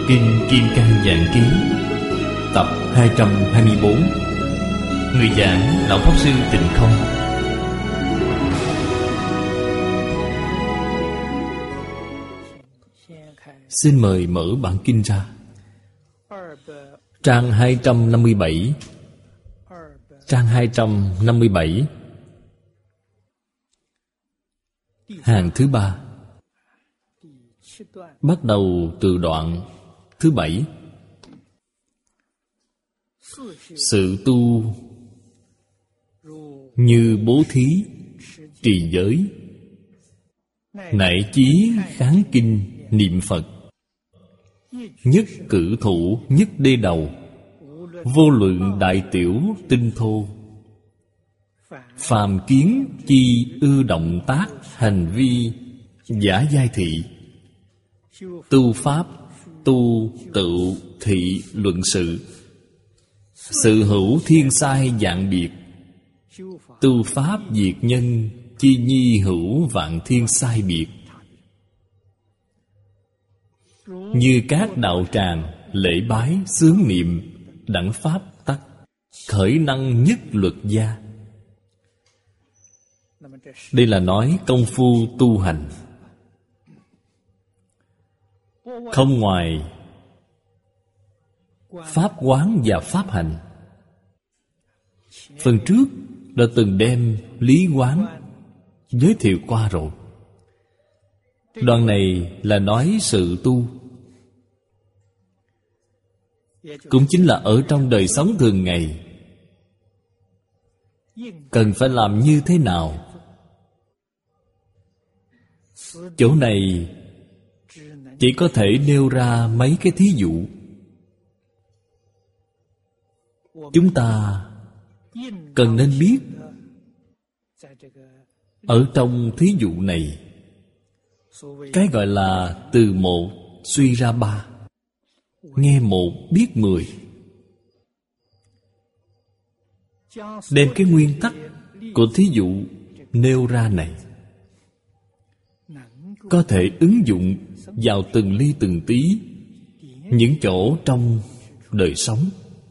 Kinh Kim Cang Giảng Ký tập 224. Người giảng Lão Pháp Sư Tịnh Không. Xin mời mở bản kinh ra. Trang 257. Trang 257, hàng thứ 3, bắt đầu từ đoạn thứ 7. Sự tu như bố thí, trì giới, nại chí kháng kinh niệm Phật, nhất cử thủ nhất đê đầu, vô lượng đại tiểu tinh thô, phàm kiến chi ư động tác hành vi giả giai thị, tu pháp tu tự thị luận sự, sự hữu thiên sai dạng biệt, tu pháp diệt nhân chi nhi hữu vạn thiên sai biệt. Như các đạo tràng lễ bái xướng niệm đẳng pháp tắc, khởi năng nhất luật gia. Đây là nói công phu tu hành, không ngoài pháp quán và pháp hành. Phần trước đã từng đem lý quán giới thiệu qua rồi. Đoạn này là nói sự tu, cũng chính là ở trong đời sống thường ngày cần phải làm như thế nào. Chỗ này chỉ có thể nêu ra mấy cái thí dụ. Chúng ta cần nên biết ở trong thí dụ này, cái gọi là từ một suy ra ba, nghe một biết 10. Đem cái nguyên tắc của thí dụ nêu ra này có thể ứng dụng vào từng ly từng tí những chỗ trong đời sống,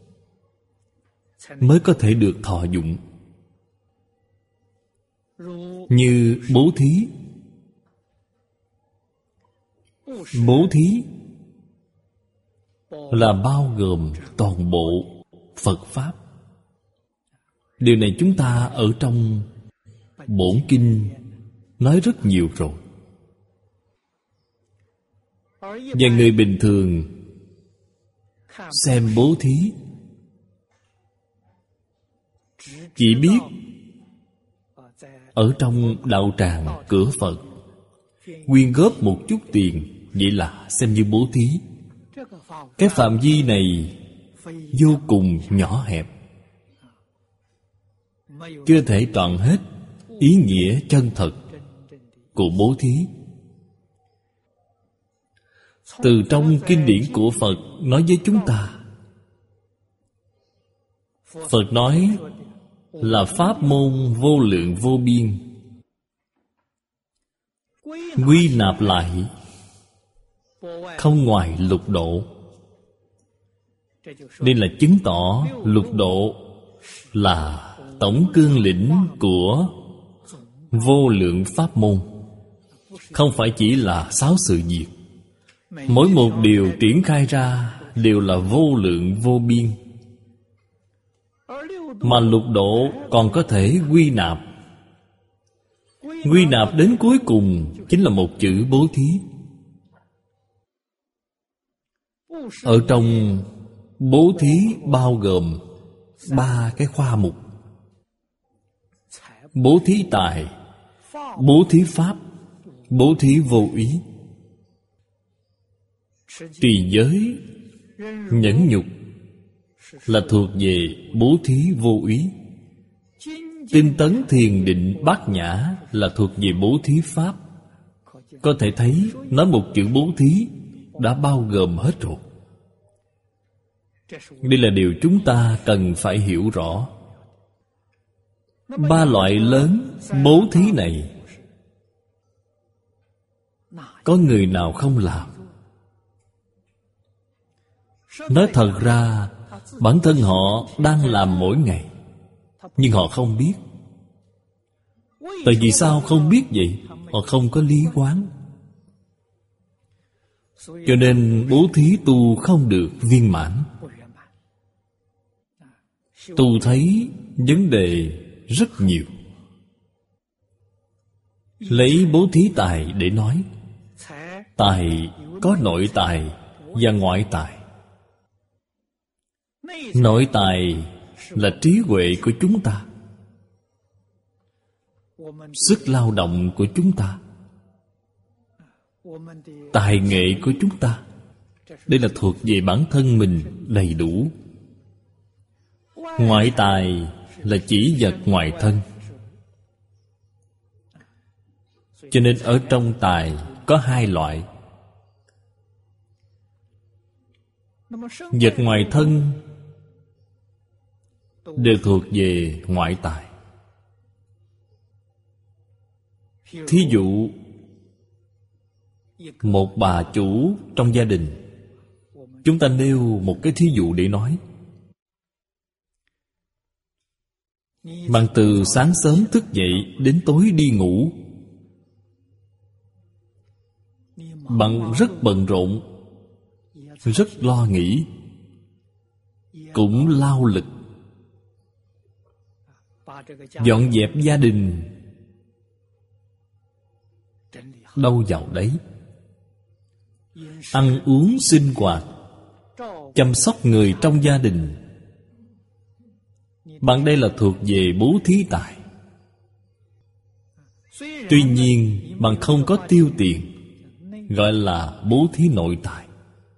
mới có thể được thọ dụng. Như bố thí. Bố thí là bao gồm toàn bộ Phật Pháp. Điều này chúng ta ở trong bổn kinh nói rất nhiều rồi. Và người bình thường xem bố thí chỉ biết ở trong đạo tràng cửa Phật quyên góp một chút tiền, vậy là xem như bố thí. Cái phạm vi này vô cùng nhỏ hẹp, chưa thể trọn hết ý nghĩa chân thật của bố thí. Từ trong kinh điển của Phật nói với chúng ta, Phật nói là pháp môn vô lượng vô biên, quy nạp lại không ngoài lục độ. Đây là chứng tỏ lục độ là tổng cương lĩnh của vô lượng pháp môn, không phải chỉ là 6 sự việc. Mỗi một điều triển khai ra đều là vô lượng vô biên. Mà lục độ còn có thể quy nạp. Quy nạp đến cuối cùng chính là một chữ bố thí. Ở trong bố thí bao gồm 3 cái khoa mục: bố thí tài, bố thí pháp, bố thí vô ý. Trì giới, nhẫn nhục là thuộc về bố thí vô ý. Tinh tấn thiền định bát nhã là thuộc về bố thí pháp. Có thể thấy nói một chữ bố thí đã bao gồm hết rồi. Đây là điều chúng ta cần phải hiểu rõ. 3 loại lớn bố thí này có người nào không làm? Nói thật ra bản thân họ đang làm mỗi ngày, nhưng họ không biết. Tại vì sao không biết vậy? Họ không có lý quán. Cho nên bố thí tu không được viên mãn. Tu thấy vấn đề rất nhiều. Lấy bố thí tài để nói. Tài có nội tài và ngoại tài. Nội tài là trí huệ của chúng ta, sức lao động của chúng ta, tài nghệ của chúng ta. Đây là thuộc về bản thân mình đầy đủ. Ngoại tài là chỉ vật ngoài thân. Cho nên ở trong tài có hai loại. Vật ngoài thân đều thuộc về ngoại tài. Thí dụ một bà chủ trong gia đình. Chúng ta nêu một cái thí dụ để nói. Bạn từ sáng sớm thức dậy đến tối đi ngủ, bạn rất bận rộn, rất lo nghĩ, cũng lao lực dọn dẹp gia đình đâu vào đấy, ăn uống sinh hoạt, chăm sóc người trong gia đình. Bạn đây là thuộc về bố thí tài. Tuy nhiên bạn không có tiêu tiền, gọi là bố thí nội tài.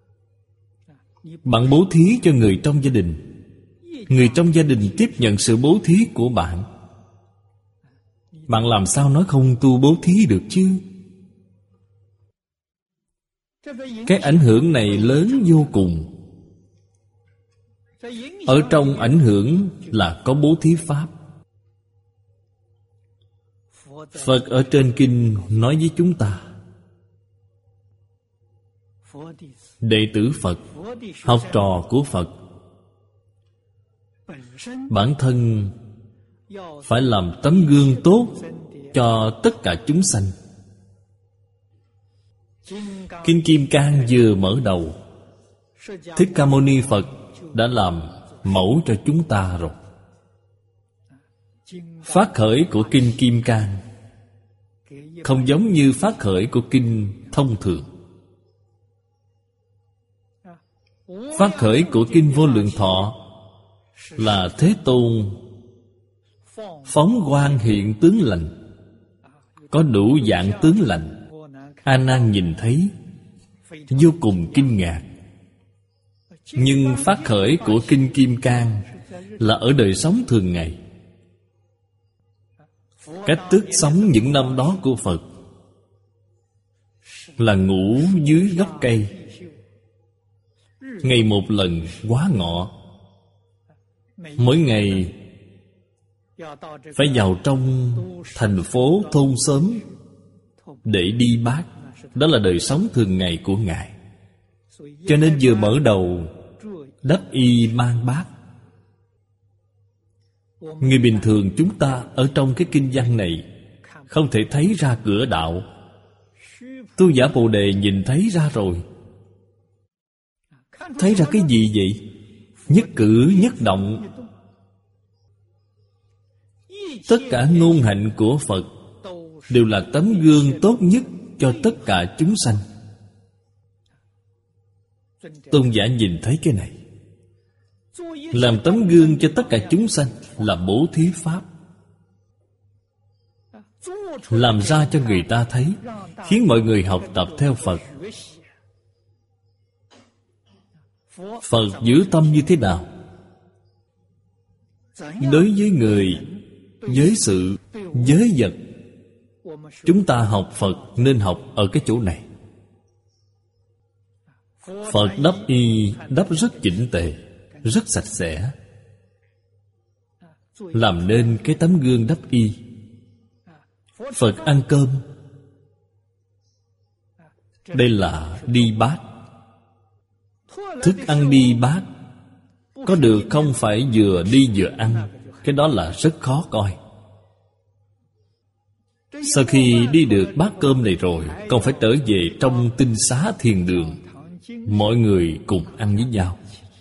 Bạn bố thí cho người trong gia đình, người trong gia đình tiếp nhận sự bố thí của bạn. Bạn làm sao nói không tu bố thí được chứ? Cái ảnh hưởng này lớn vô cùng. Ở trong ảnh hưởng là có bố thí pháp. Phật ở trên kinh nói với chúng ta, đệ tử Phật, học trò của Phật, bản thân phải làm tấm gương tốt cho tất cả chúng sanh. Kinh Kim Cang vừa mở đầu, Thích Ca Mâu Ni Phật đã làm mẫu cho chúng ta rồi. Phát khởi của Kinh Kim Cang không giống như phát khởi của kinh thông thường. Phát khởi của kinh Vô Lượng Thọ là Thế Tôn phóng quang hiện tướng lành, có đủ dạng tướng lành. A Nan nhìn thấy vô cùng kinh ngạc. Nhưng phát khởi của kinh Kim Cang là ở đời sống thường ngày. Cách thức sống những năm đó của Phật là ngủ dưới gốc cây, ngày một lần quá ngọ. Mỗi ngày phải vào trong thành phố thôn xóm để đi bát. Đó là đời sống thường ngày của Ngài. Cho nên vừa mở đầu đắp y mang bát. Người bình thường chúng ta ở trong cái kinh văn này không thể thấy ra cửa đạo. Tu giả Bồ Đề nhìn thấy ra rồi. Thấy ra cái gì vậy? Nhất cử nhất động, tất cả ngôn hạnh của Phật đều là tấm gương tốt nhất cho tất cả chúng sanh. Tôn giả nhìn thấy cái này, làm tấm gương cho tất cả chúng sanh là bố thí pháp. Làm ra cho người ta thấy, khiến mọi người học tập theo Phật. Phật giữ tâm như thế nào? Đối với người, với sự, với vật, chúng ta học Phật nên học ở cái chỗ này. Phật đắp y đắp rất chỉnh tề, rất sạch sẽ, làm nên cái tấm gương đắp y. Phật ăn cơm, đây là đi bát. Thức ăn đi bát có được không phải vừa đi vừa ăn. Cái đó là rất khó coi. Sau khi đi được bát cơm này rồi, còn phải trở về trong tinh xá thiền đường, mọi người cùng ăn với nhau.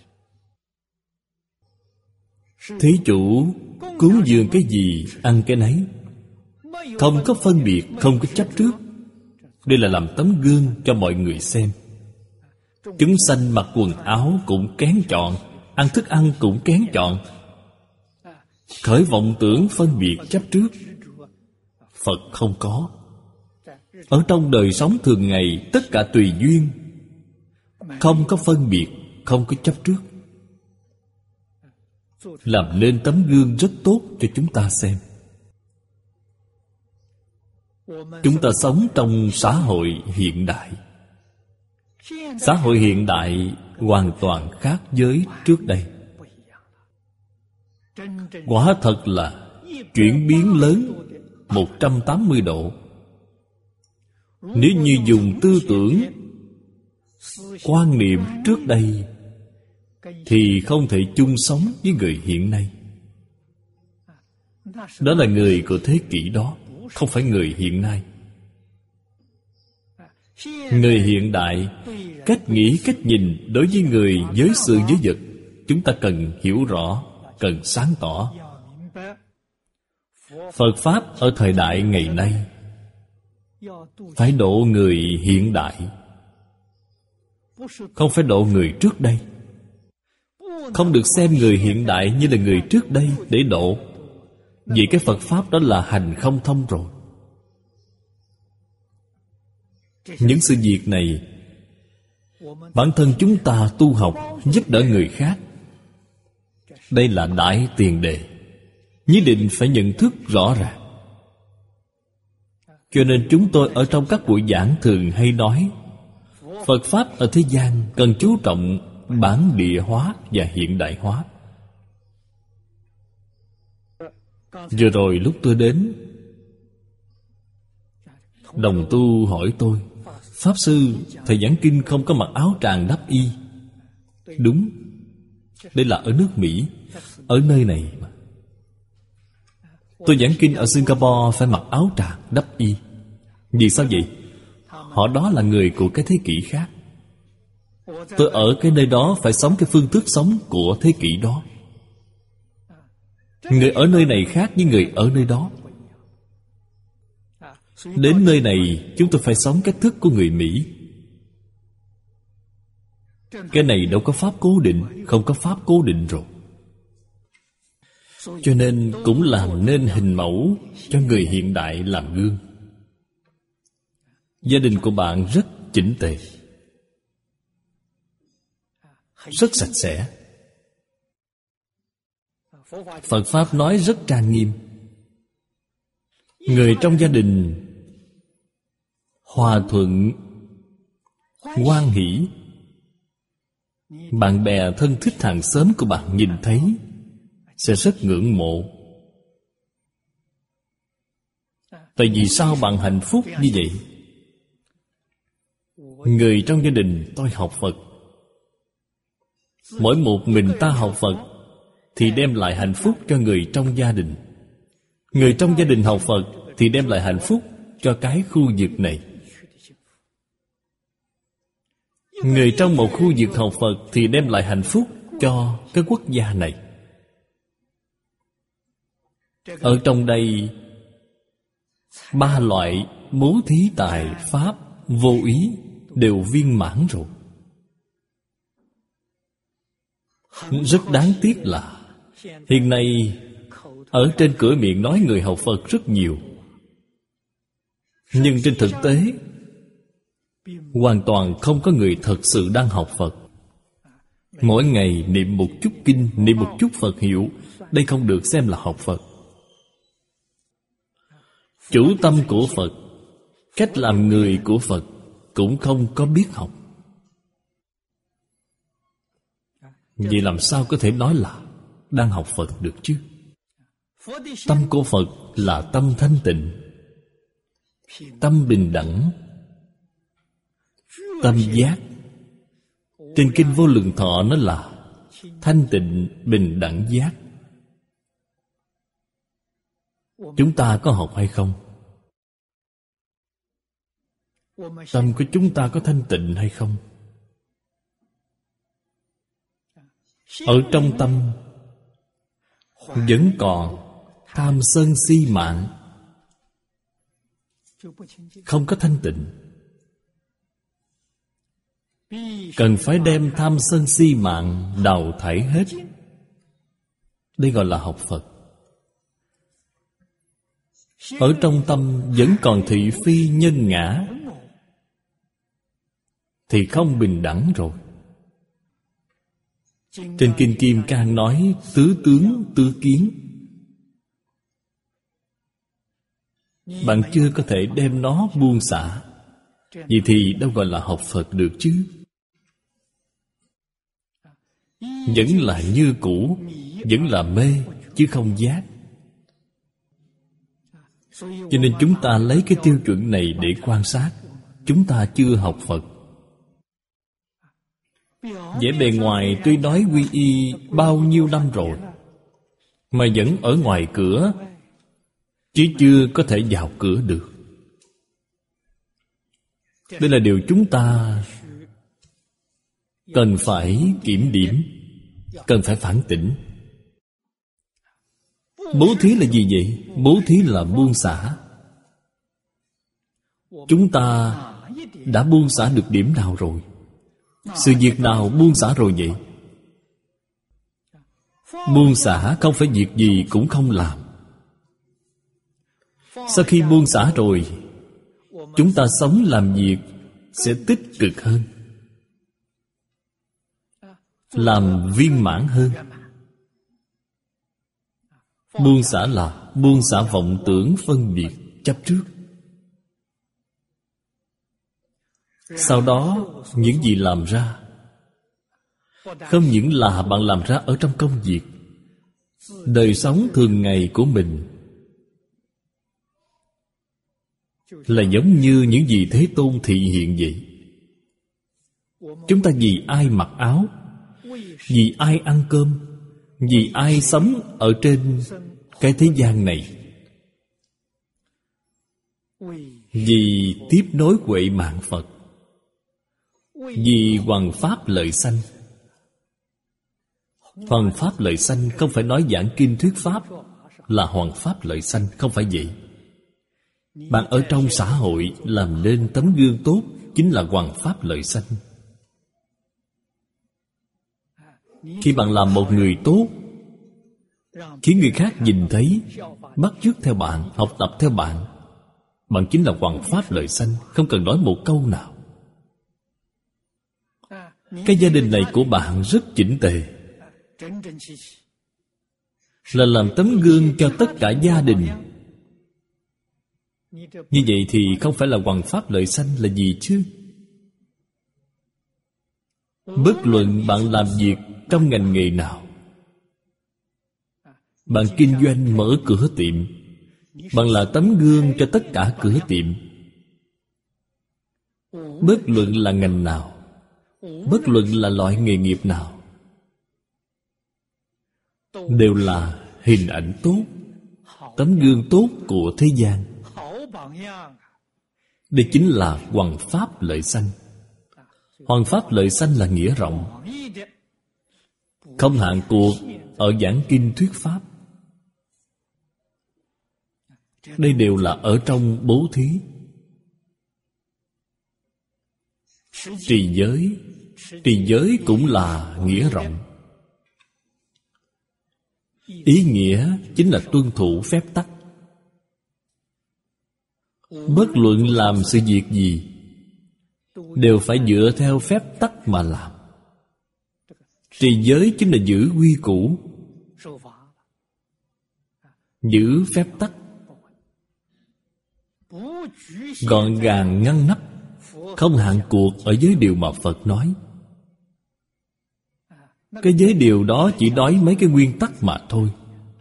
Thí chủ cúng dường cái gì ăn cái nấy, không có phân biệt, không có chấp trước. Đây là làm tấm gương cho mọi người xem. Chúng sanh mặc quần áo cũng kén chọn, ăn thức ăn cũng kén chọn, khởi vọng tưởng phân biệt chấp trước. Phật không có. Ở trong đời sống thường ngày, tất cả tùy duyên, không có phân biệt, không có chấp trước, làm nên tấm gương rất tốt cho chúng ta xem. Chúng ta sống trong xã hội hiện đại. Xã hội hiện đại hoàn toàn khác với trước đây. Quả thật là chuyển biến lớn 180 độ. Nếu như dùng tư tưởng, quan niệm trước đây thì không thể chung sống với người hiện nay. Đó là người của thế kỷ đó, không phải người hiện nay. Người hiện đại, cách nghĩ, cách nhìn đối với người, với sự, với vật, chúng ta cần hiểu rõ, cần sáng tỏ. Phật Pháp ở thời đại ngày nay phải độ người hiện đại, không phải độ người trước đây. Không được xem người hiện đại như là người trước đây để độ. Vì cái Phật Pháp đó là hành không thông rồi. Những sự việc này, bản thân chúng ta tu học, giúp đỡ người khác, đây là đại tiền đề. Nhất định phải nhận thức rõ ràng. Cho nên chúng tôi ở trong các buổi giảng thường hay nói, Phật Pháp ở thế gian cần chú trọng bản địa hóa và hiện đại hóa. Vừa rồi lúc tôi đến, đồng tu hỏi tôi, Pháp Sư, thầy giảng kinh không có mặc áo tràng đắp y. Đúng, đây là ở nước Mỹ, ở nơi này mà. Tôi giảng kinh ở Singapore phải mặc áo tràng đắp y. Vì sao vậy? Họ đó là người của cái thế kỷ khác. Tôi ở cái nơi đó phải sống cái phương thức sống của thế kỷ đó. Người ở nơi này khác với người ở nơi đó. Đến nơi này chúng tôi phải sống cách thức của người Mỹ. Cái này đâu có pháp cố định, không có pháp cố định rồi. Cho nên cũng làm nên hình mẫu cho người hiện đại làm gương. Gia đình của bạn rất chỉnh tề, rất sạch sẽ. Phật Pháp nói rất trang nghiêm. Người trong gia đình hòa thuận, hoan hỷ. Bạn bè thân thích hàng xóm của bạn nhìn thấy sẽ rất ngưỡng mộ. Tại vì sao bạn hạnh phúc như vậy? Người trong gia đình tôi học Phật. Mỗi một mình ta học Phật thì đem lại hạnh phúc cho người trong gia đình. Người trong gia đình học Phật thì đem lại hạnh phúc cho cái khu vực này. Người trong một khu vực học Phật thì đem lại hạnh phúc cho cái quốc gia này. Ở trong đây, 3 loại bố thí tài pháp vô ý đều viên mãn rồi. Rất đáng tiếc là hiện nay ở trên cửa miệng nói người học Phật rất nhiều, nhưng trên thực tế hoàn toàn không có người thật sự đang học Phật. Mỗi ngày niệm một chút kinh, niệm một chút Phật hiệu, đây không được xem là học Phật. Chủ tâm của Phật, cách làm người của Phật cũng không có biết học. Vậy làm sao có thể nói là đang học Phật được chứ? Tâm của Phật là tâm thanh tịnh, tâm bình đẳng, tâm giác, Trên Kinh Vô Lượng Thọ nó là thanh tịnh bình đẳng giác. Chúng ta có học hay không? Tâm của chúng ta có thanh tịnh hay không? Ở trong tâm vẫn còn tham sân si mạng, không có thanh tịnh. Cần phải đem tham sân si mạng đào thải hết. Đây gọi là học Phật. Ở trong tâm vẫn còn thị phi nhân ngã thì không bình đẳng rồi. Trên Kinh Kim Cang nói tứ tướng tứ kiến. Bạn chưa có thể đem nó buông xả, vậy thì đâu gọi là học Phật được chứ. Vẫn là như cũ, vẫn là mê chứ không giác. Cho nên chúng ta lấy cái tiêu chuẩn này để quan sát. Chúng ta chưa học Phật. Vẻ bề ngoài tuy nói quy y bao nhiêu năm rồi, mà vẫn ở ngoài cửa, chứ chưa có thể vào cửa được. Đây là điều chúng ta cần phải kiểm điểm, cần phải phản tỉnh. Bố thí là gì vậy? Bố thí là buông xả. Chúng ta đã buông xả được điểm nào rồi? Sự việc nào buông xả rồi vậy? Buông xả không phải việc gì cũng không làm. Sau khi buông xả rồi, chúng ta sống làm việc sẽ tích cực hơn, làm viên mãn hơn. Buông xả là buông xả vọng tưởng phân biệt chấp trước. Sau đó những gì làm ra không những là bạn làm ra ở trong công việc, đời sống thường ngày của mình, là giống như những gì Thế Tôn thị hiện vậy. Chúng ta vì ai mặc áo, vì ai ăn cơm, vì ai sống ở trên cái thế gian này, vì tiếp nối huệ mạng Phật, vì hoằng pháp lợi sanh. Hoằng pháp lợi sanh không phải nói giảng kinh thuyết pháp là hoằng pháp lợi sanh, không phải vậy. Bạn ở trong xã hội làm nên tấm gương tốt chính là hoằng pháp lợi sanh. Khi bạn làm một người tốt, khiến người khác nhìn thấy, bắt chước theo bạn, học tập theo bạn, bạn chính là hoằng pháp lợi sanh, không cần nói một câu nào. Cái gia đình này của bạn rất chỉnh tề, là làm tấm gương cho tất cả gia đình. Như vậy thì không phải là hoằng pháp lợi sanh là gì chứ? Bất luận bạn làm việc trong ngành nghề nào, bạn kinh doanh mở cửa tiệm, bạn là tấm gương cho tất cả cửa tiệm. Bất luận là ngành nào, bất luận là loại nghề nghiệp nào, đều là hình ảnh tốt, tấm gương tốt của thế gian. Đây chính là hoằng pháp lợi sanh. Hoằng pháp lợi sanh là nghĩa rộng, không hạn cuộc ở giảng kinh thuyết pháp. Đây đều là ở trong bố thí. Trì giới, trì giới cũng là nghĩa rộng. Ý nghĩa chính là tuân thủ phép tắc. Bất luận làm sự việc gì đều phải dựa theo phép tắc mà làm. Trì giới chính là giữ quy củ, giữ phép tắc, gọn gàng ngăn nắp, không hạn cuộc ở giới điều mà Phật nói. Cái giới điều đó chỉ nói mấy cái nguyên tắc mà thôi.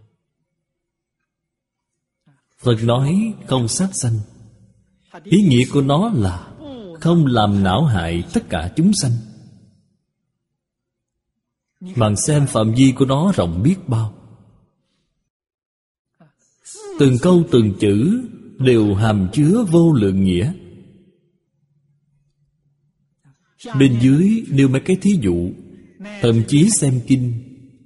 Phật nói không sát sanh, ý nghĩa của nó là không làm não hại tất cả chúng sanh. Bạn xem phạm vi của nó rộng biết bao. Từng câu từng chữ đều hàm chứa vô lượng nghĩa. Bên dưới nêu mấy cái thí dụ. Thậm chí xem kinh.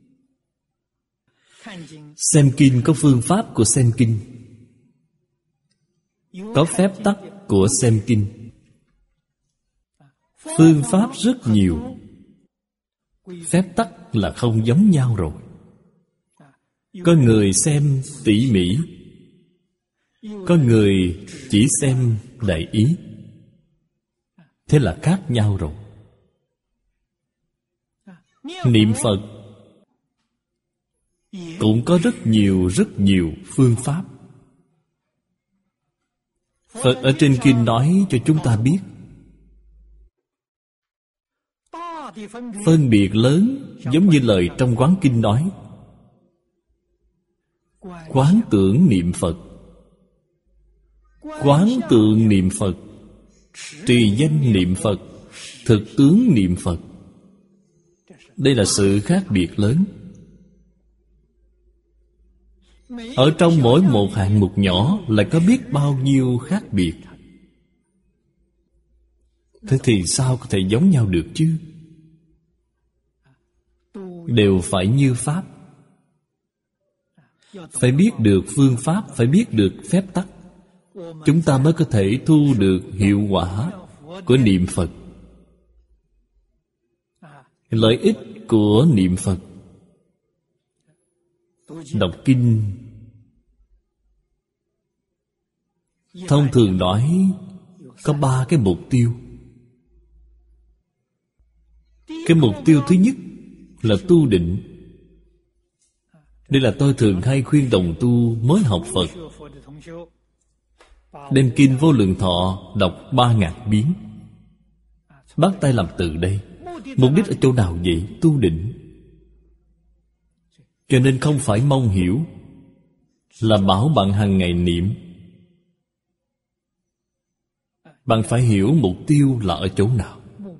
Xem kinh có phương pháp của xem kinh, có phép tắc của xem kinh. Phương pháp rất nhiều, phép tắc là không giống nhau rồi. Có người xem tỉ mỉ, có người chỉ xem đại ý. Thế là khác nhau rồi. Niệm Phật cũng có rất nhiều phương pháp. Phật ở trên kinh nói cho chúng ta biết phân biệt lớn, giống như lời trong Quán Kinh nói: quán tưởng niệm Phật, quán tượng niệm Phật, trì danh niệm Phật, thực tướng niệm Phật. Đây là sự khác biệt lớn. Ở trong mỗi một hạng mục nhỏ lại có biết bao nhiêu khác biệt. Thế thì sao có thể giống nhau được chứ? Đều phải như Pháp. Phải biết được phương pháp, phải biết được phép tắc, chúng ta mới có thể thu được hiệu quả của niệm Phật. Lợi ích của niệm Phật. Đọc kinh thông thường nói có 3 cái mục tiêu. Cái mục tiêu thứ nhất là tu định. Đây là tôi thường hay khuyên đồng tu mới học Phật đem kinh Vô Lượng Thọ đọc 3000 biến. Bắt tay làm từ đây. Mục đích ở chỗ nào vậy? Tu định. Cho nên không phải mong hiểu, là bảo bạn hàng ngày niệm. Bạn phải hiểu mục tiêu là ở chỗ nào.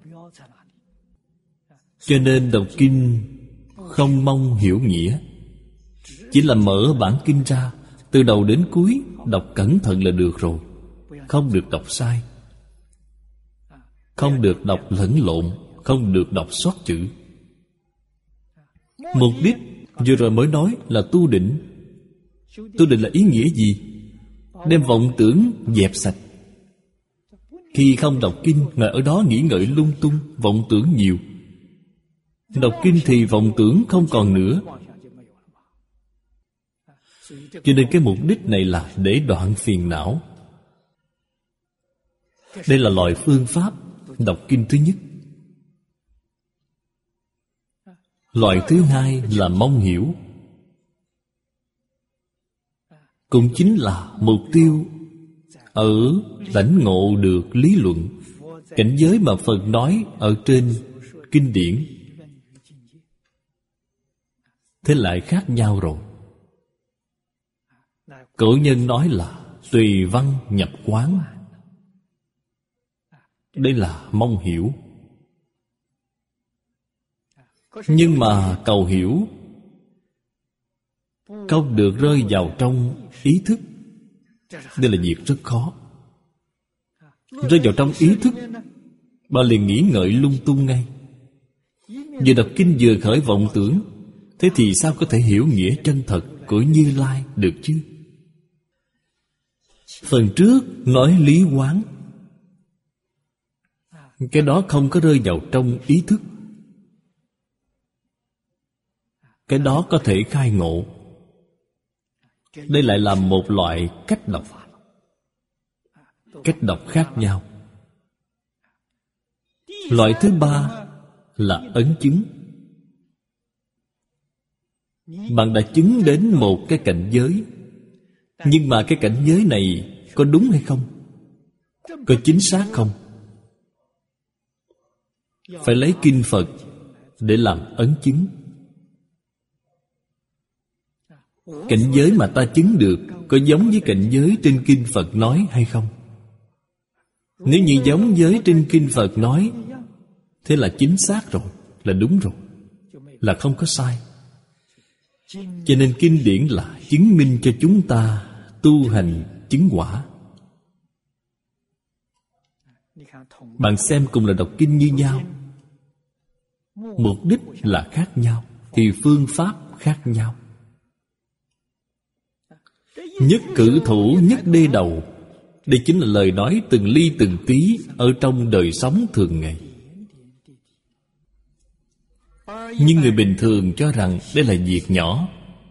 Cho nên đọc kinh không mong hiểu nghĩa, chỉ là mở bản kinh ra, từ đầu đến cuối đọc cẩn thận là được rồi. Không được đọc sai, không được đọc lẫn lộn, không được đọc sót chữ. Mục đích vừa rồi mới nói là tu định. Tu định là ý nghĩa gì? Đem vọng tưởng dẹp sạch. Khi không đọc kinh, ngồi ở đó nghĩ ngợi lung tung, vọng tưởng nhiều. Đọc kinh thì vọng tưởng không còn nữa. Cho nên cái mục đích này là để đoạn phiền não. Đây là loại phương pháp đọc kinh thứ nhất. Loại thứ hai là mong hiểu, cũng chính là mục tiêu ở lãnh ngộ được lý luận, cảnh giới mà Phật nói ở trên kinh điển. Thế lại khác nhau rồi. Cổ nhân nói là tùy văn nhập quán. Đây là mong hiểu. Nhưng mà cầu hiểu không được rơi vào trong ý thức. Đây là việc rất khó. Rơi vào trong ý thức, bà liền nghĩ ngợi lung tung ngay. Vừa đọc kinh vừa khởi vọng tưởng. Thế thì sao có thể hiểu nghĩa chân thật của Như Lai được chứ? Phần trước nói lý quán, cái đó không có rơi vào trong ý thức. Cái đó có thể khai ngộ. Đây lại là một loại cách đọc. Cách đọc khác nhau. Loại thứ ba là ấn chứng. Bạn đã chứng đến một cái cảnh giới, nhưng mà cái cảnh giới này có đúng hay không? Có chính xác không? Phải lấy kinh Phật để làm ấn chứng. Cảnh giới mà ta chứng được có giống với cảnh giới trên kinh Phật nói hay không? Nếu như giống với trên kinh Phật nói, thế là chính xác rồi, là đúng rồi. là không có sai. Cho nên kinh điển là chứng minh cho chúng ta tu hành chứng quả. Bạn xem, cùng là đọc kinh như nhau, mục đích là khác nhau, thì phương pháp khác nhau. Nhất cử thủ, nhất đê đầu, đây chính là lời nói từng ly từng tí ở trong đời sống thường ngày. Nhưng người bình thường cho rằng đây là việc nhỏ,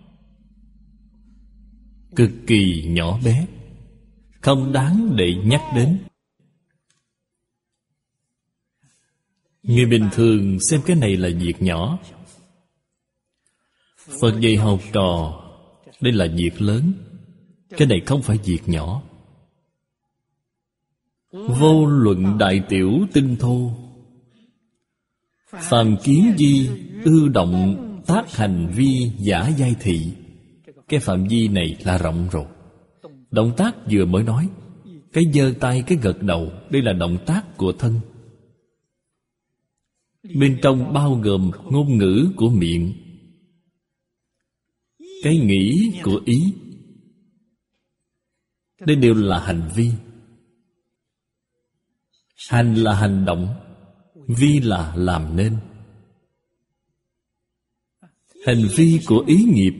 cực kỳ nhỏ bé, không đáng để nhắc đến. Người bình thường xem cái này là việc nhỏ. Phật dạy học trò, đây là việc lớn. Cái này không phải việc nhỏ. Vô luận đại tiểu tinh thô, phàm kiến vi, ư động, tác hành vi, giả giai thị. Cái phạm vi này là rộng rồi. Động tác vừa mới nói, cái giơ tay, cái gật đầu, đây là động tác của thân. Bên trong bao gồm ngôn ngữ của miệng, cái nghĩ của ý. Đây đều là hành vi. Hành là hành động, vi là làm nên. Hành vi của ý nghiệp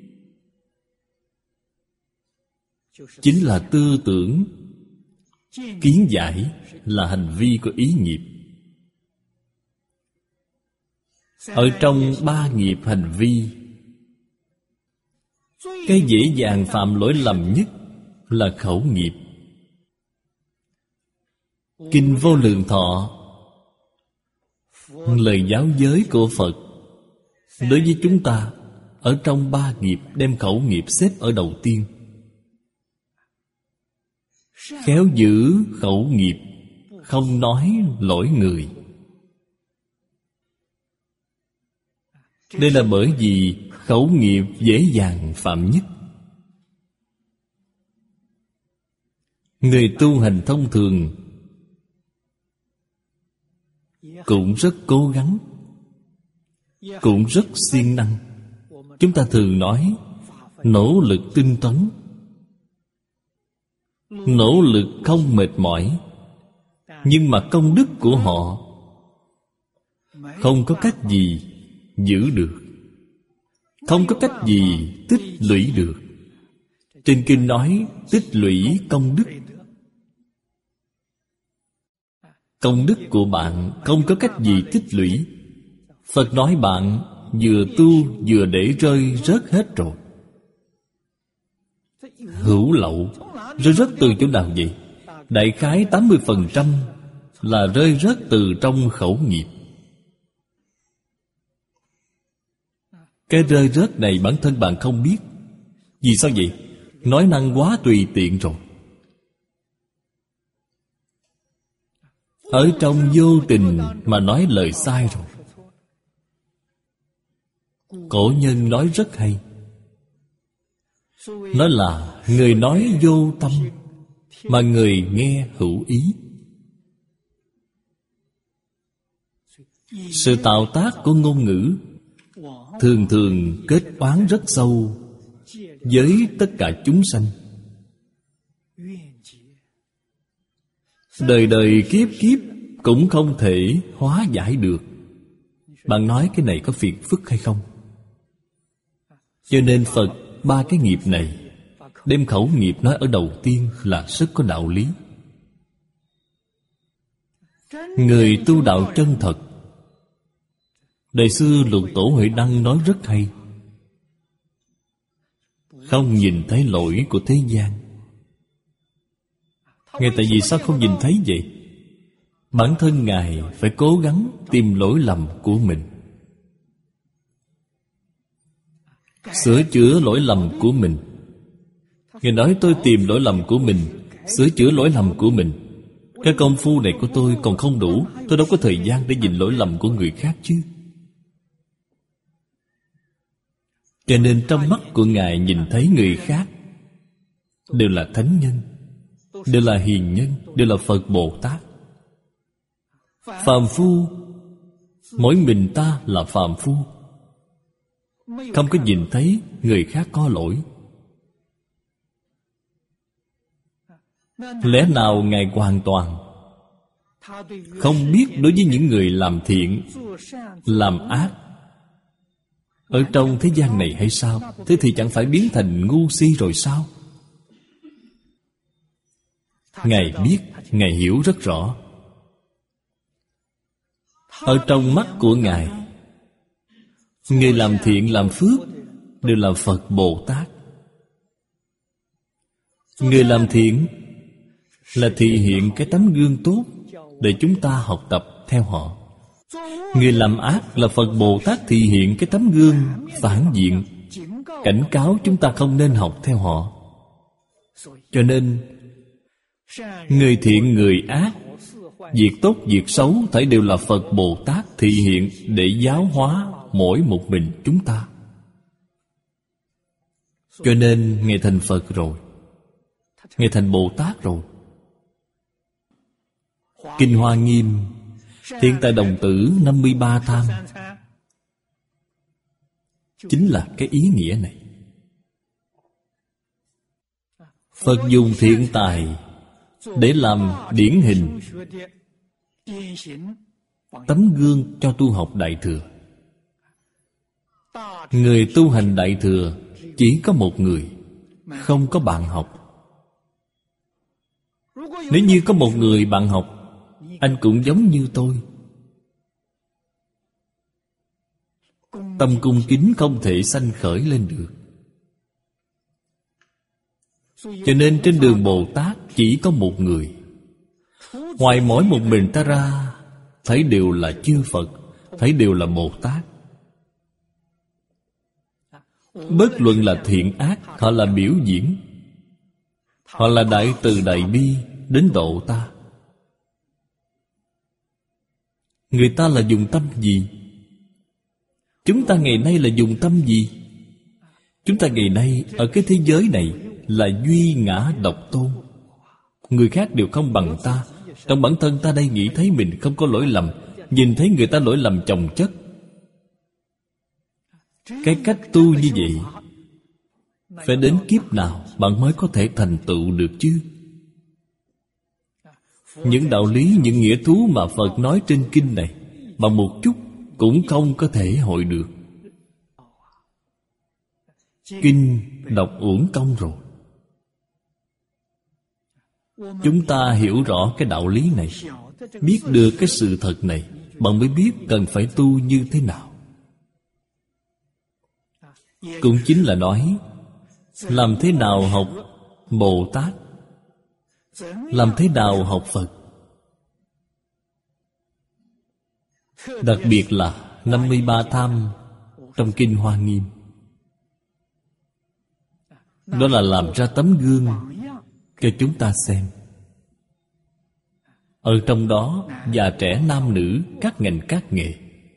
chính là tư tưởng. Kiến giải là hành vi của ý nghiệp. Ở trong ba nghiệp hành vi, cái dễ dàng phạm lỗi lầm nhất là khẩu nghiệp. Kinh Vô Lượng Thọ, lời giáo giới của Phật, đối với chúng ta, ở trong ba nghiệp đem khẩu nghiệp xếp ở đầu tiên. Khéo giữ khẩu nghiệp, không nói lỗi người. Đây là bởi vì khẩu nghiệp dễ dàng phạm nhất. Người tu hành thông thường cũng rất cố gắng, cũng rất siêng năng. Chúng ta thường nói nỗ lực tinh tấn, nỗ lực không mệt mỏi. Nhưng mà công đức của họ không có cách gì giữ được, không có cách gì tích lũy được. Trên kinh nói tích lũy công đức. Công đức của bạn không có cách gì tích lũy. Phật nói bạn vừa tu vừa để rơi rớt hết rồi. Hữu lậu, rơi rớt từ chỗ nào vậy? Đại khái 80% là rơi rớt từ trong khẩu nghiệp. Cái rơi rớt này bản thân bạn không biết. Vì sao vậy? Nói năng quá tùy tiện rồi. Ở trong vô tình mà nói lời sai rồi. Cổ nhân nói rất hay, nói là người nói vô tâm, mà người nghe hữu ý. Sự tạo tác của ngôn ngữ thường thường kết oán rất sâu với tất cả chúng sanh. Đời đời kiếp kiếp cũng không thể hóa giải được. Bạn nói cái này có phiền phức hay không? Cho nên Phật ba cái nghiệp này đem khẩu nghiệp nói ở đầu tiên là rất có đạo lý. Người tu đạo chân thật, Đại sư Lục Tổ Huệ Đăng nói rất hay, không nhìn thấy lỗi của thế gian. Ngài tại vì sao không nhìn thấy vậy? Bản thân Ngài phải cố gắng tìm lỗi lầm của mình, sửa chữa lỗi lầm của mình. Ngài nói tôi tìm lỗi lầm của mình, sửa chữa lỗi lầm của mình. Cái công phu này của tôi còn không đủ. Tôi đâu có thời gian để nhìn lỗi lầm của người khác chứ. Cho nên trong mắt của Ngài nhìn thấy người khác đều là thánh nhân, đều là hiền nhân, đều là Phật Bồ Tát. Phàm phu, mỗi mình ta là phàm phu, không có nhìn thấy người khác có lỗi. Lẽ nào Ngài hoàn toàn không biết đối với những người làm thiện, làm ác ở trong thế gian này hay sao? Thế thì chẳng phải biến thành ngu si rồi sao? Ngài biết, Ngài hiểu rất rõ. Ở trong mắt của Ngài, người làm thiện làm phước đều là Phật Bồ Tát. Người làm thiện là thị hiện cái tấm gương tốt để chúng ta học tập theo họ. Người làm ác là Phật Bồ Tát thị hiện cái tấm gương phản diện, cảnh cáo chúng ta không nên học theo họ. Cho nên người thiện người ác, việc tốt việc xấu thảy đều là Phật Bồ Tát thị hiện để giáo hóa mỗi một mình chúng ta. Cho nên Ngài thành Phật rồi, Ngài thành Bồ Tát rồi. Kinh Hoa Nghiêm Thiện Tài Đồng Tử 53 tham chính là cái ý nghĩa này. Phật dùng thiện tài để làm điển hình, tấm gương cho tu học Đại Thừa. Người tu hành Đại Thừa chỉ có một người, không có bạn học. Nếu như có một người bạn học, anh cũng giống như tôi. Tâm cung kính không thể sanh khởi lên được. Cho nên trên đường Bồ Tát chỉ có một người. Ngoài mỗi một mình ta ra, thấy đều là chư Phật, thấy đều là Bồ Tát. Bất luận là thiện ác, họ là biểu diễn, họ là đại từ đại bi đến độ ta. Người ta là dùng tâm gì? Chúng ta ngày nay là dùng tâm gì? Chúng ta ngày nay ở cái thế giới này là duy ngã độc tôn. Người khác đều không bằng ta. Trong bản thân ta đây nghĩ thấy mình không có lỗi lầm, nhìn thấy người ta lỗi lầm chồng chất. Cái cách tu như vậy phải đến kiếp nào bạn mới có thể thành tựu được chứ? Những đạo lý, những nghĩa thú mà Phật nói trên kinh này, bằng một chút cũng không có thể hội được. Kinh đọc uổng công rồi. Chúng ta hiểu rõ cái đạo lý này, biết được cái sự thật này, bạn mới biết cần phải tu như thế nào. Cũng chính là nói, làm thế nào học Bồ Tát, làm thế nào học Phật. Đặc biệt là 53 tham trong Kinh Hoa Nghiêm. Đó là làm ra tấm gương cho chúng ta xem. Ở trong đó, già trẻ nam nữ, các ngành các nghề,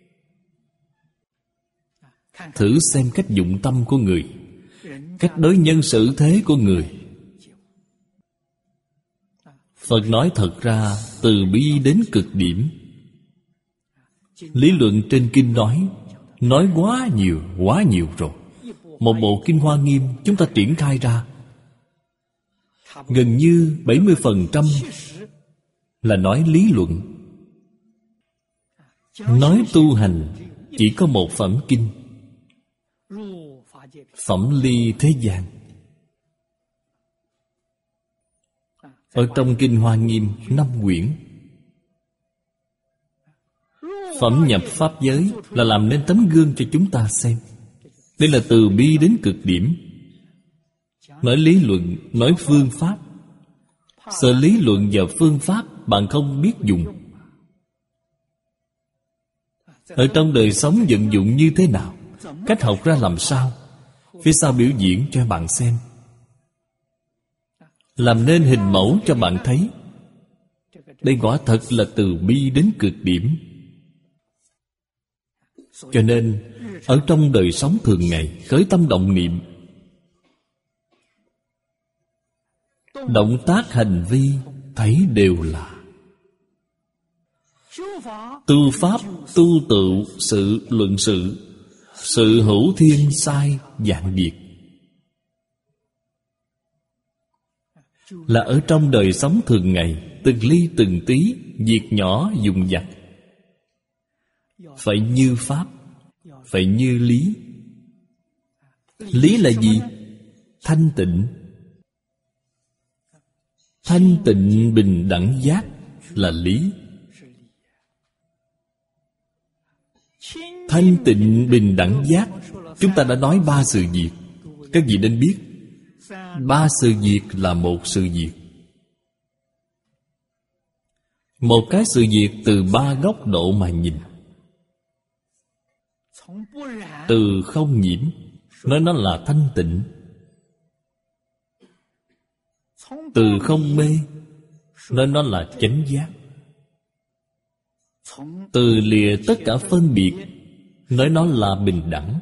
thử xem cách dụng tâm của người, cách đối nhân xử thế của người. Phật nói thật ra từ bi đến cực điểm. Lý luận trên kinh nói quá nhiều rồi. Một bộ Kinh Hoa Nghiêm chúng ta triển khai ra, gần như 70% là nói lý luận. Nói tu hành chỉ có một phẩm kinh, Phẩm Ly Thế Gian. Ở trong Kinh Hoa Nghiêm 5 quyển, Phẩm nhập Pháp giới là làm nên tấm gương cho chúng ta xem. Đây là từ bi đến cực điểm. Nói lý luận, nói phương pháp. Sợ lý luận và phương pháp bạn không biết dùng. Ở trong đời sống vận dụng như thế nào, cách học ra làm sao, phía sau biểu diễn cho bạn xem, làm nên hình mẫu cho bạn thấy. Đây quả thật là từ bi đến cực điểm. Cho nên ở trong đời sống thường ngày, khởi tâm động niệm, động tác hành vi, thấy đều là tu pháp, tu tựu, sự luận sự. Sự hữu thiên sai dạng biệt, là ở trong đời sống thường ngày, từng ly từng tí, việc nhỏ dùng vặt, phải như pháp, phải như lý. Lý là gì? Thanh tịnh. Thanh tịnh bình đẳng giác là lý. Thanh tịnh bình đẳng giác, chúng ta đã nói 3 sự việc. Các vị nên biết 3 sự việc là một sự việc. Một cái sự việc từ 3 góc độ mà nhìn. Từ không nhiễm, nói nó là thanh tịnh. Từ không mê, nói nó là chánh giác. Từ lìa tất cả phân biệt, nói nó là bình đẳng.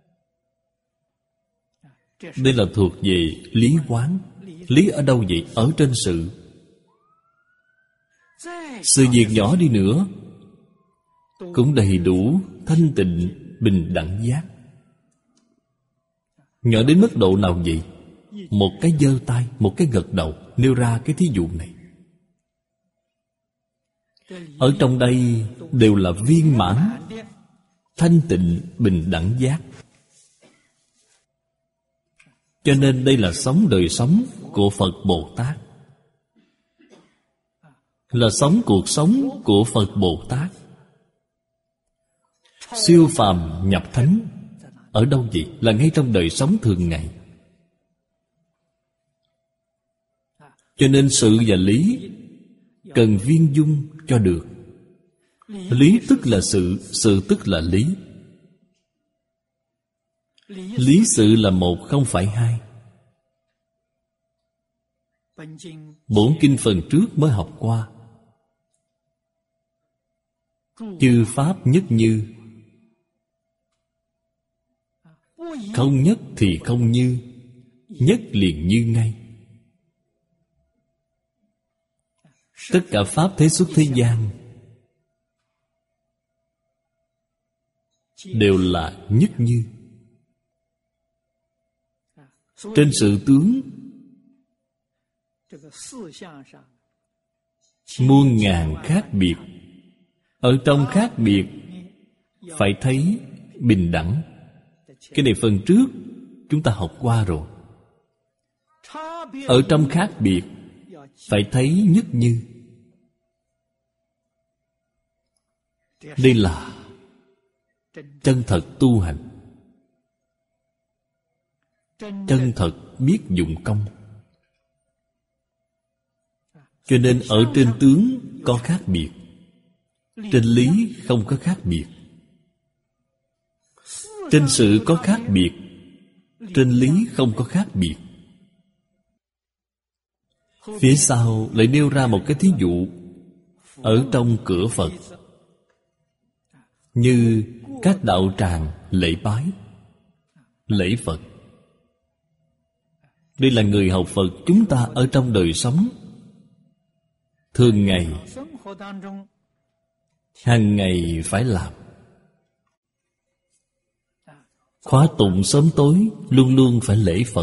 Đây là thuộc về lý quán. Lý ở đâu vậy? Ở trên sự. Sự việc nhỏ đi nữa cũng đầy đủ thanh tịnh bình đẳng giác. Nhỏ đến mức độ nào vậy? Một cái giơ tay, một cái gật đầu nêu ra cái thí dụ này. Ở trong đây đều là viên mãn thanh tịnh bình đẳng giác. Cho nên đây là sống đời sống của Phật Bồ Tát, là sống cuộc sống của Phật Bồ Tát. Siêu phàm nhập thánh ở đâu vậy? Là ngay trong đời sống thường ngày. Cho nên sự và lý cần viên dung cho được. Lý tức là sự, sự tức là lý. Lý sự là một, không phải hai. Bổn kinh phần trước mới học qua. Chư pháp nhất như, không nhất thì không như, nhất liền như ngay. Tất cả pháp thế xuất thế gian đều là nhất như. Trên sự tướng muôn ngàn khác biệt, ở trong khác biệt phải thấy bình đẳng. Cái này phần trước chúng ta học qua rồi. Ở trong khác biệt phải thấy nhất như. Đây là chân thật tu hành, chân thật biết dụng công. Cho nên ở trên tướng có khác biệt, trên lý không có khác biệt. Trên sự có khác biệt, trên lý không có khác biệt. Phía sau lại nêu ra một cái thí dụ ở trong cửa Phật, như các đạo tràng lễ bái, lễ Phật. Đây là người học Phật chúng ta ở trong đời sống thường ngày, hàng ngày phải làm. Khóa tụng sớm tối luôn luôn phải lễ Phật.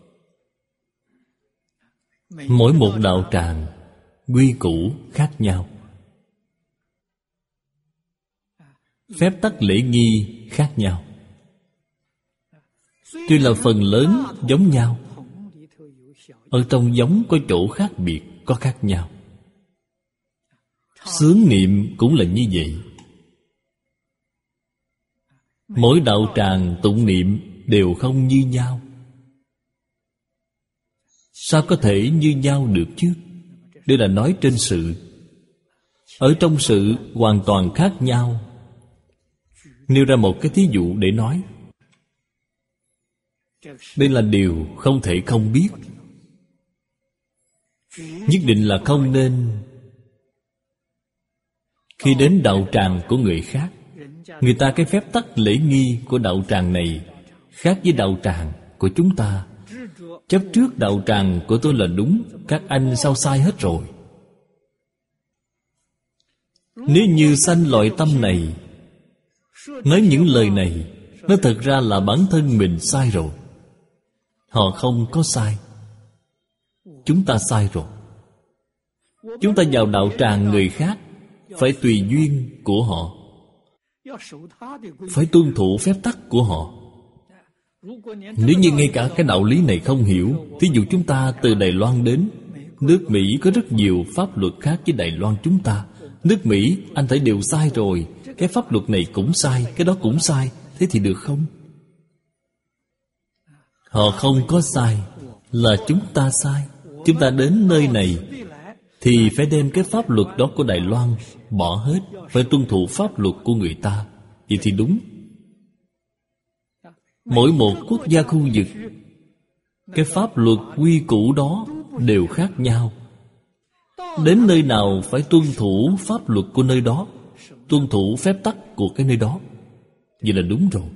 Mỗi một đạo tràng quy củ khác nhau, phép tắc lễ nghi khác nhau. Tuy là phần lớn giống nhau, ở trong giống có chỗ khác biệt, có khác nhau. Xướng niệm cũng là như vậy. Mỗi đạo tràng tụng niệm đều không như nhau. Sao có thể như nhau được chứ? Đây là nói trên sự. Ở trong sự hoàn toàn khác nhau. Nêu ra một cái thí dụ để nói. Đây là điều không thể không biết. Nhất định là không nên. Khi đến đạo tràng của người khác, người ta cái phép tắc lễ nghi của đạo tràng này khác với đạo tràng của chúng ta. Chấp trước đạo tràng của tôi là đúng, các anh sao sai hết rồi. Nếu như sanh loại tâm này, nói những lời này Nói thật ra là bản thân mình sai rồi. Họ không có sai, chúng ta sai rồi. Chúng ta vào đạo tràng người khác phải tùy duyên của họ, phải tuân thủ phép tắc của họ. Nếu như ngay cả cái đạo lý này không hiểu, thí dụ chúng ta từ Đài Loan đến, nước Mỹ có rất nhiều pháp luật khác với Đài Loan chúng ta. Nước Mỹ anh thấy đều sai rồi, cái pháp luật này cũng sai, cái đó cũng sai. Thế thì được không? Họ không có sai, là chúng ta sai. Chúng ta đến nơi này thì phải đem cái pháp luật đó của Đài Loan bỏ hết, phải tuân thủ pháp luật của người ta. Vậy thì đúng. Mỗi một quốc gia khu vực, cái pháp luật quy củ đó đều khác nhau. Đến nơi nào phải tuân thủ pháp luật của nơi đó, tuân thủ phép tắc của cái nơi đó. Vậy là đúng rồi.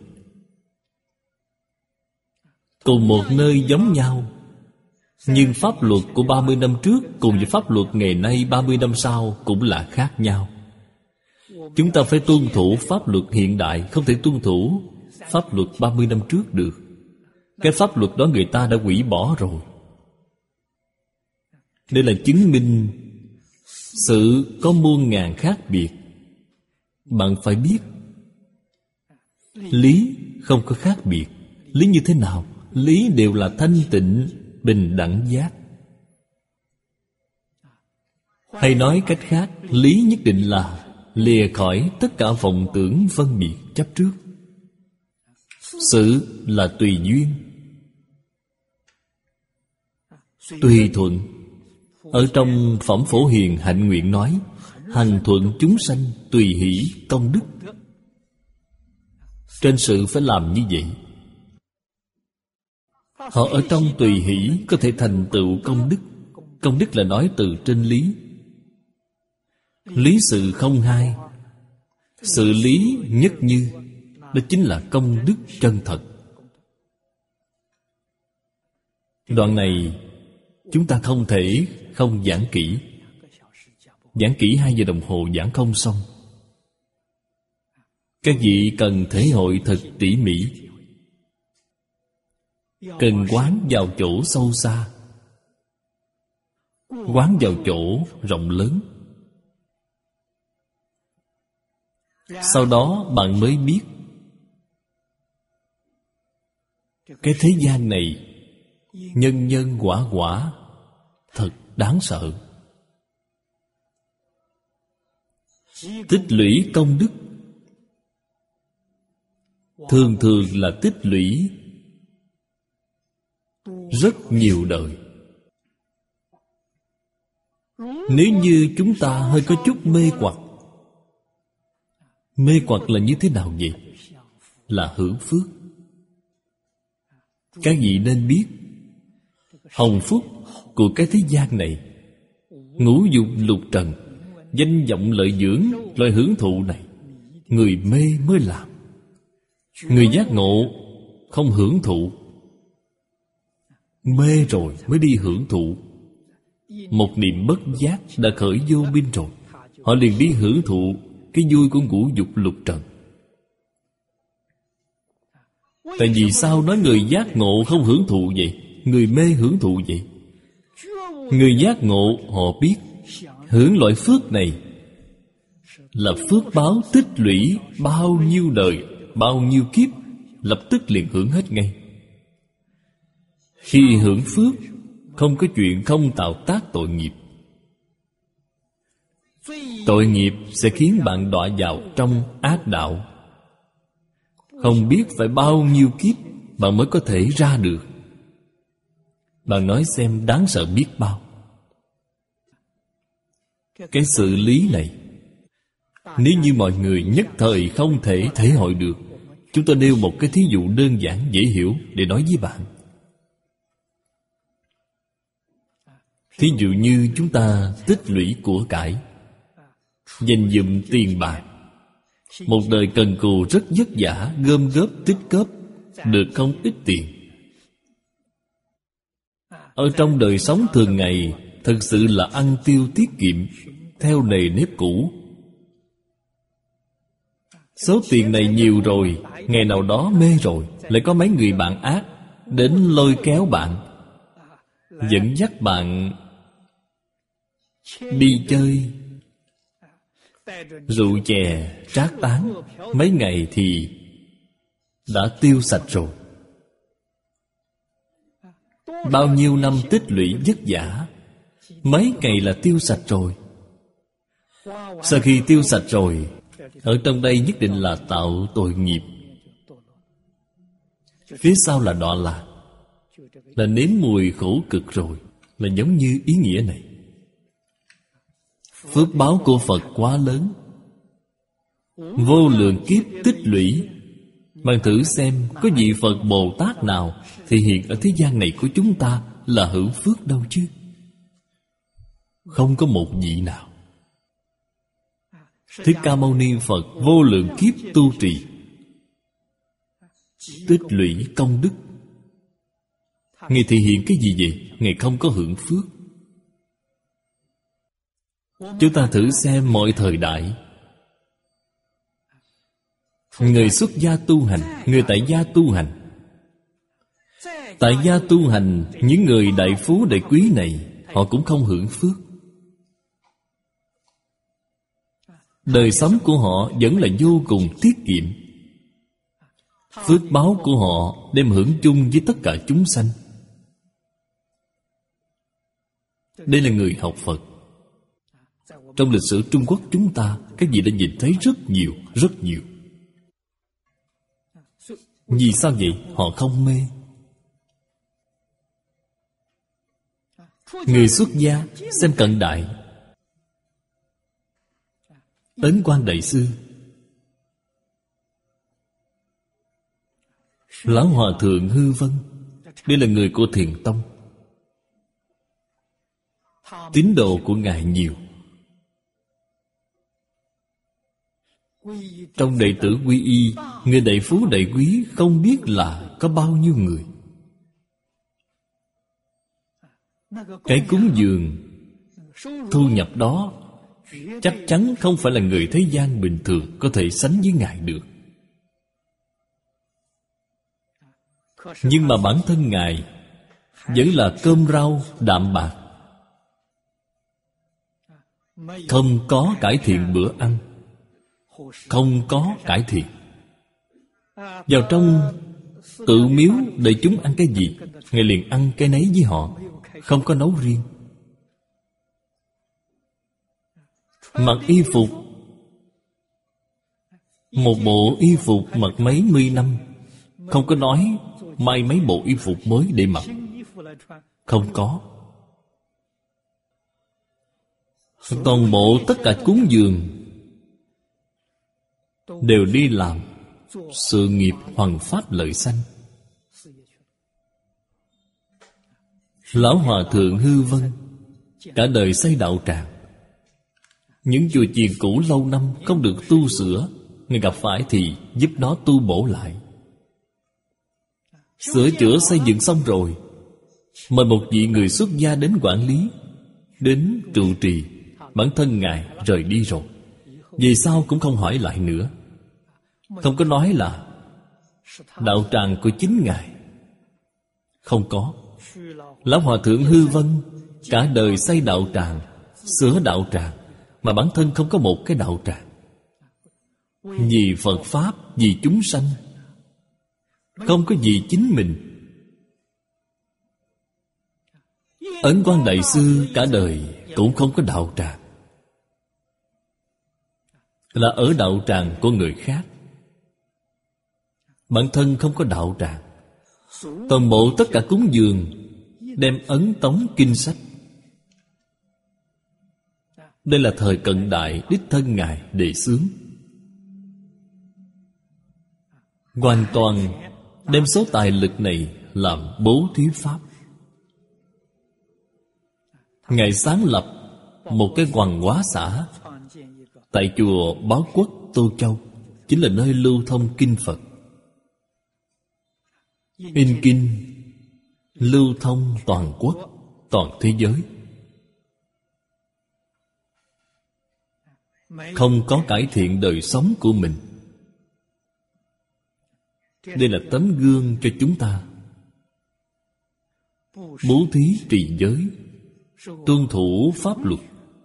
Cùng một nơi giống nhau, nhưng pháp luật của 30 năm trước cùng với pháp luật ngày nay 30 năm sau cũng là khác nhau. Chúng ta phải tuân thủ pháp luật hiện đại, không thể tuân thủ pháp luật 30 năm trước được. Cái pháp luật đó người ta đã hủy bỏ rồi. Đây là chứng minh sự có muôn ngàn khác biệt. Bạn phải biết lý không có khác biệt. Lý như thế nào? Lý đều là thanh tịnh, bình đẳng giác. Hay nói cách khác, lý nhất định là lìa khỏi tất cả vọng tưởng phân biệt chấp trước. Sự là tùy duyên, tùy thuận. Ở trong Phẩm Phổ Hiền Hạnh Nguyện nói, hằng thuận chúng sanh, tùy hỷ công đức. Trên sự phải làm như vậy. Họ ở trong tùy hỷ có thể thành tựu công đức. Công đức là nói từ trên lý. Lý sự không hai, sự lý nhất như. Đó chính là công đức chân thật. Đoạn này chúng ta không thể không giảng kỹ. Giảng kỹ 2 giờ đồng hồ giảng không xong. Các vị cần thể hội thật tỉ mỉ, cần quán vào chỗ sâu xa, quán vào chỗ rộng lớn. Sau đó bạn mới biết cái thế gian này nhân nhân quả quả thật đáng sợ. Tích lũy công đức thường thường là tích lũy rất nhiều đời. Nếu như chúng ta hơi có chút mê hoặc. Mê hoặc là như thế nào vậy? Là hưởng phước. Các vị nên biết, hồng phúc của cái thế gian này, ngũ dục lục trần, danh vọng lợi dưỡng, loại hưởng thụ này, người mê mới làm. Người giác ngộ không hưởng thụ. Mê rồi mới đi hưởng thụ. Một niệm bất giác đã khởi vô minh rồi, họ liền đi hưởng thụ cái vui của ngũ dục lục trần. Tại vì sao nói người giác ngộ không hưởng thụ vậy? Người mê hưởng thụ vậy? Người giác ngộ họ biết hưởng loại phước này là phước báo tích lũy bao nhiêu đời, bao nhiêu kiếp, lập tức liền hưởng hết ngay. Khi hưởng phước, không có chuyện không tạo tác tội nghiệp. Tội nghiệp sẽ khiến bạn đọa vào trong ác đạo. Không biết phải bao nhiêu kiếp bạn mới có thể ra được. Bạn nói xem đáng sợ biết bao. Cái sự lý này, nếu như mọi người nhất thời không thể thể hội được, chúng tôi nêu một cái thí dụ đơn giản dễ hiểu để nói với bạn. Thí dụ như chúng ta tích lũy của cải, dành dụm tiền bạc, một đời cần cù rất vất vả, gom góp tích góp, được không ít tiền. Ở trong đời sống thường ngày, thực sự là ăn tiêu tiết kiệm, theo nề nếp cũ. Số tiền này nhiều rồi, ngày nào đó mê rồi, lại có mấy người bạn ác đến lôi kéo bạn, dẫn dắt bạn đi chơi, rượu chè, trác tán. Mấy ngày thì đã tiêu sạch rồi. Bao nhiêu năm tích lũy vất vả, mấy ngày là tiêu sạch rồi. Sau khi tiêu sạch rồi, ở trong đây nhất định là tạo tội nghiệp. Phía sau là đọa lạc, là nếm mùi khổ cực rồi. Là giống như ý nghĩa này. Phước báo của Phật quá lớn, vô lượng kiếp tích lũy. Bạn thử xem, có vị Phật Bồ Tát nào thể hiện ở thế gian này của chúng ta là hưởng phước đâu chứ? Không có một vị nào. Thích Ca Mâu Ni Phật vô lượng kiếp tu trì, tích lũy công đức. Ngài thể hiện cái gì vậy? Ngài không có hưởng phước. Chúng ta thử xem mọi thời đại, người xuất gia tu hành, người tại gia tu hành. Tại gia tu hành, những người đại phú đại quý này, họ cũng không hưởng phước. Đời sống của họ vẫn là vô cùng tiết kiệm. Phước báo của họ đem hưởng chung với tất cả chúng sanh. Đây là người học Phật. Trong lịch sử Trung Quốc chúng ta, các vị đã nhìn thấy rất nhiều, rất nhiều. Vì sao vậy? Họ không mê. Người xuất gia, xem cận đại, Ấn Quang Đại Sư, Lão Hòa Thượng Hư Vân. Đây là người của Thiền Tông. Tín đồ của Ngài nhiều. Trong đệ tử quy y, người đại phú đại quý không biết là có bao nhiêu người. Cái cúng dường, thu nhập đó chắc chắn không phải là người thế gian bình thường có thể sánh với Ngài được. Nhưng mà bản thân Ngài vẫn là cơm rau đạm bạc, không có cải thiện bữa ăn, không có cải thiện. Vào trong tự miếu để chúng ăn cái gì, Ngài liền ăn cái nấy với họ, không có nấu riêng. Mặc y phục, một bộ y phục mặc mấy mươi năm, không có nói may mấy bộ y phục mới để mặc. Không có. Toàn bộ tất cả cúng dường đều đi làm sự nghiệp hoằng pháp lợi sanh. Lão Hòa Thượng Hư Vân cả đời xây đạo tràng. Những chùa chiền cũ lâu năm không được tu sửa, Ngài gặp phải thì giúp nó tu bổ lại. Sửa chữa xây dựng xong rồi, mời một vị người xuất gia đến quản lý, đến trụ trì. Bản thân Ngài rời đi rồi, về sau cũng không hỏi lại nữa. Không có nói là đạo tràng của chính Ngài. Không có. Lão Hòa Thượng Hư Vân cả đời xây đạo tràng, sửa đạo tràng, mà bản thân không có một cái đạo tràng. Vì Phật Pháp, vì chúng sanh, không có vì chính mình. Ấn Quang Đại Sư cả đời cũng không có đạo tràng, là ở đạo tràng của người khác. Bản thân không có đạo tràng. Toàn bộ tất cả cúng dường đem ấn tống kinh sách. Đây là thời cận đại đích thân Ngài đề xướng. Hoàn toàn đem số tài lực này làm bố thí pháp. Ngài sáng lập một cái hoàng hóa xã tại chùa Báo Quốc Tô Châu, chính là nơi lưu thông kinh Phật. In kinh lưu thông toàn quốc, toàn thế giới. Không có cải thiện đời sống của mình, Đây là tấm gương cho chúng ta. Bố thí trì giới, tuân thủ pháp luật,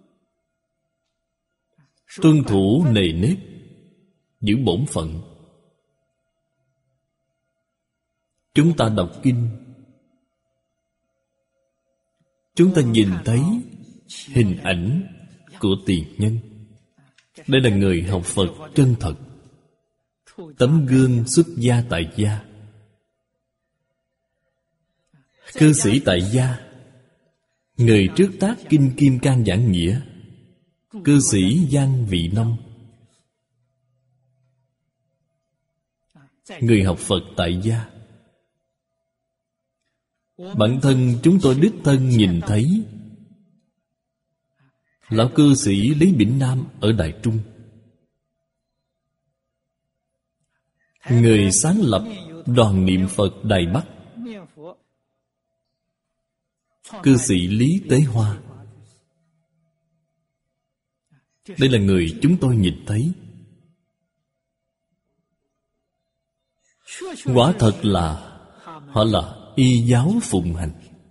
tuân thủ nề nếp, giữ bổn phận. Chúng ta đọc kinh, chúng ta nhìn thấy hình ảnh của tiền nhân. Đây là người học Phật chân thật, tấm gương xuất gia tại gia. Cư sĩ tại gia, người trước tác kinh Kim Cang giảng nghĩa, cư sĩ Giang Vị Nông. Người học Phật tại gia, bản thân chúng tôi đích thân nhìn thấy lão cư sĩ Lý Bỉnh Nam ở Đài Trung, người sáng lập đoàn niệm Phật Đài Bắc, cư sĩ Lý Tế Hoa. Đây là người chúng tôi nhìn thấy. Quả thật là họ là y giáo phụng hành.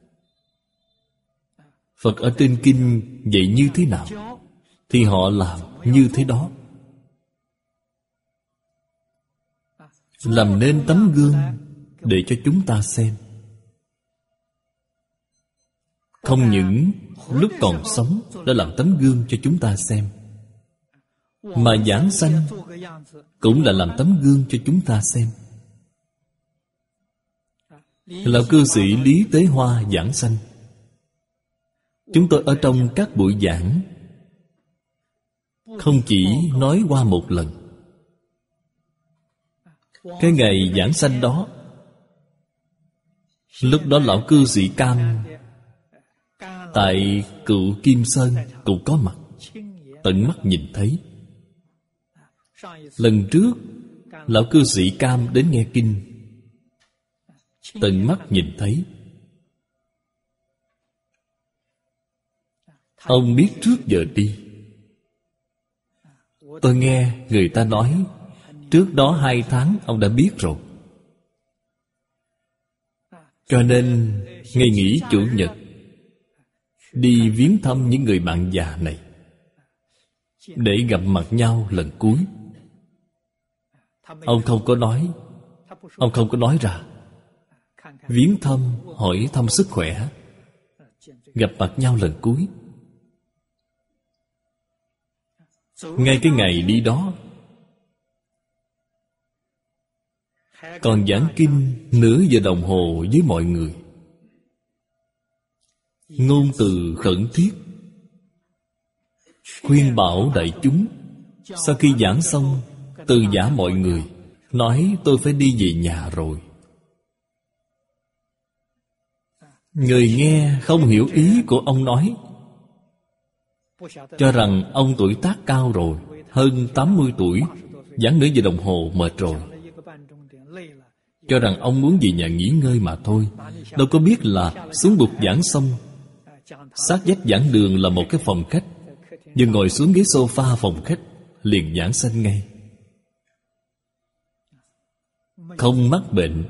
Phật ở trên kinh dạy như thế nào thì họ làm như thế đó. Làm nên tấm gương để cho chúng ta xem. Không những lúc còn sống đã làm tấm gương cho chúng ta xem, mà giảng sanh cũng là làm tấm gương cho chúng ta xem. Lão cư sĩ Lý Tế Hoa giảng sanh, chúng tôi ở trong các buổi giảng không chỉ nói qua một lần. Cái ngày giảng sanh đó, lúc đó lão cư sĩ Cam tại Cựu Kim Sơn cũng có mặt, tận mắt nhìn thấy. Lần trước lão cư sĩ Cam đến nghe kinh, tận mắt nhìn thấy. Ông biết trước giờ đi. Tôi nghe người ta nói trước đó 2 tháng ông đã biết rồi. Cho nên ngày nghỉ Chủ nhật đi viếng thăm những người bạn già này, để gặp mặt nhau lần cuối. Ông không có nói ra. Viếng thăm, hỏi thăm sức khỏe, gặp mặt nhau lần cuối. Ngay cái ngày đi đó, còn giảng kinh nửa giờ đồng hồ với mọi người. Ngôn từ khẩn thiết, khuyên bảo đại chúng. Sau khi giảng xong, từ giả mọi người, nói tôi phải đi về nhà rồi. Người nghe không hiểu ý của ông nói, cho rằng ông tuổi tác cao rồi, hơn 80 tuổi, giảng nửa giờ đồng hồ mệt rồi, cho rằng ông muốn về nhà nghỉ ngơi mà thôi. Đâu có biết là xuống bục giảng xong, sát vách giảng đường là một cái phòng khách, vừa ngồi xuống ghế sofa phòng khách, liền giảng sanh ngay. Không mắc bệnh.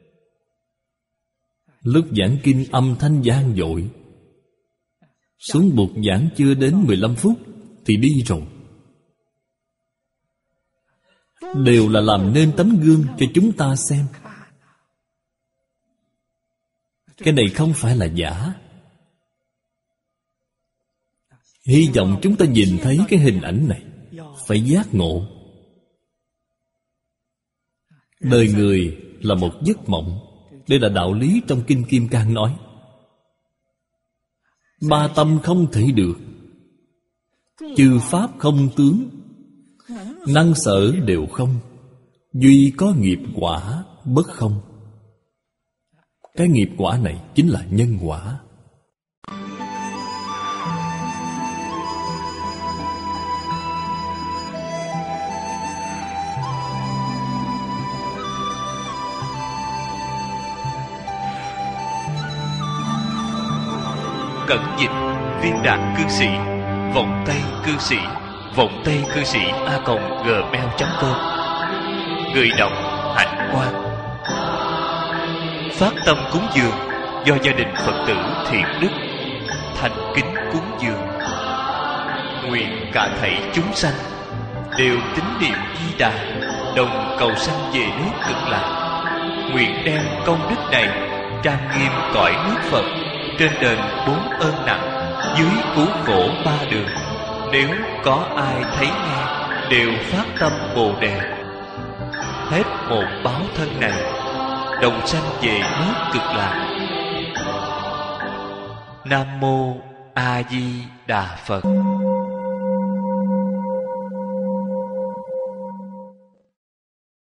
Lúc giảng kinh âm thanh vang dội, xuống bục giảng chưa đến 15 phút thì đi rồi. Đều là làm nên tấm gương cho chúng ta xem. Cái này không phải là giả. Hy vọng chúng ta nhìn thấy cái hình ảnh này, phải giác ngộ. Đời người là một giấc mộng. Đây là đạo lý trong Kinh Kim Cang nói. 3 tâm không thể được, chư pháp không tướng, năng sở đều không, duy có nghiệp quả bất không. Cái nghiệp quả này chính là nhân quả. Cẩn dịch Viên Đạt cư sĩ, Vọng Tây cư sĩ, Vọng Tây cư sĩ _ gmail.com. Người đọc Hạnh Quang. phát tâm cúng dường do gia đình Phật tử thiện đức thành kính cúng dường. Nguyện cả thảy chúng sanh đều tín niệm Di Đà, đồng cầu sanh về nước Cực Lạc. Nguyện đem công đức này trang nghiêm cõi nước Phật, trên đền 4 ơn nặng, dưới cứu khổ 3 đường. Nếu có ai thấy nghe đều phát tâm Bồ Đề, hết một báo thân này đồng sanh về nước Cực Lạc. Nam mô A Di Đà Phật.